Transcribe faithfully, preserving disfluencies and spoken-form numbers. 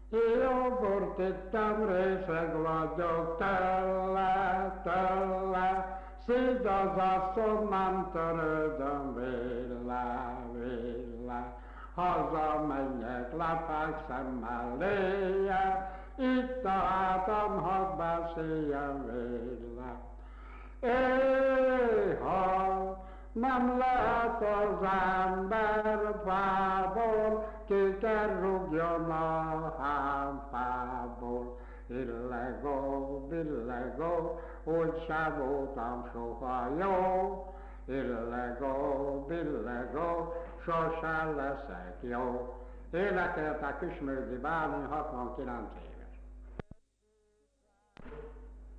Jó bort ittam, részeg vagyok tőle, tőle, szíd az asszony, nem törődöm vélre, vélre. Hazamenjek, lefekszem melléje, itt a hátam, hadd beszéljen vélre. Éha, nem lehet az ember fából, ki kell rúgjon a hámfából. Illegó, billegó, úgy se voltam soha jó. Illegó, billegó, sosem leszek jó. Énekelte Küsmődi Bálint hatvankilencében.